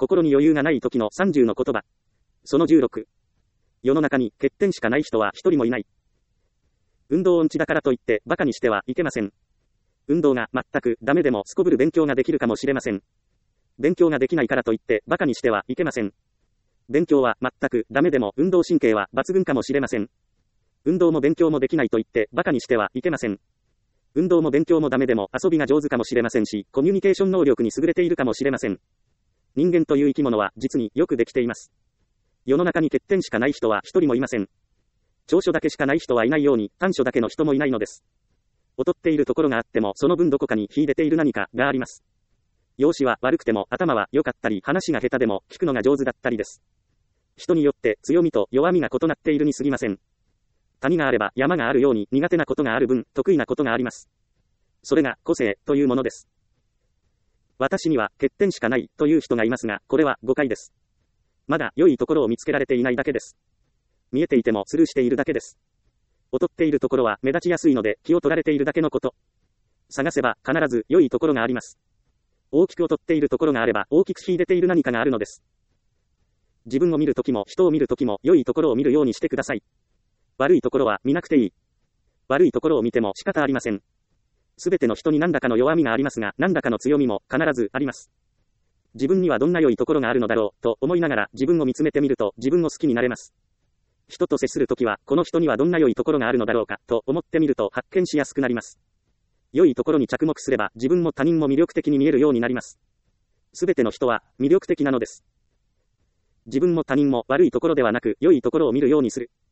心に余裕がない時の30の言葉。その16。世の中に欠点しかない人は一人もいない。運動音痴だからといって馬鹿にしてはいけません。運動が全くダメでもすこぶる勉強ができるかもしれません。勉強ができないからといって馬鹿にしてはいけません。勉強は全くダメでも運動神経は抜群かもしれません。運動も勉強もできないと言って馬鹿にしてはいけません。運動も勉強もダメでも遊びが上手かもしれませんし、コミュニケーション能力に優れているかもしれません。人間という生き物は実によくできています。世の中に欠点しかない人は一人もいません。長所だけしかない人はいないように短所だけの人もいないのです。劣っているところがあってもその分どこかに秀でている何かがあります。容姿は悪くても頭は良かったり話が下手でも聞くのが上手だったりです。人によって強みと弱みが異なっているに過ぎません。谷があれば山があるように苦手なことがある分得意なことがあります。それが個性というものです。私には欠点しかないという人がいますが、これは誤解です。まだ良いところを見つけられていないだけです。見えていてもスルーしているだけです。劣っているところは目立ちやすいので気を取られているだけのこと。探せば必ず良いところがあります。大きく劣っているところがあれば大きく秀でている何かがあるのです。自分を見るときも人を見るときも良いところを見るようにしてください。悪いところは見なくていい。悪いところを見ても仕方ありません。すべての人に何らかの弱みがありますが、何らかの強みも必ずあります。自分にはどんな良いところがあるのだろうと思いながら自分を見つめてみると自分を好きになれます。人と接するときはこの人にはどんな良いところがあるのだろうかと思ってみると発見しやすくなります。良いところに着目すれば自分も他人も魅力的に見えるようになります。すべての人は魅力的なのです。自分も他人も悪いところではなく良いところを見るようにする。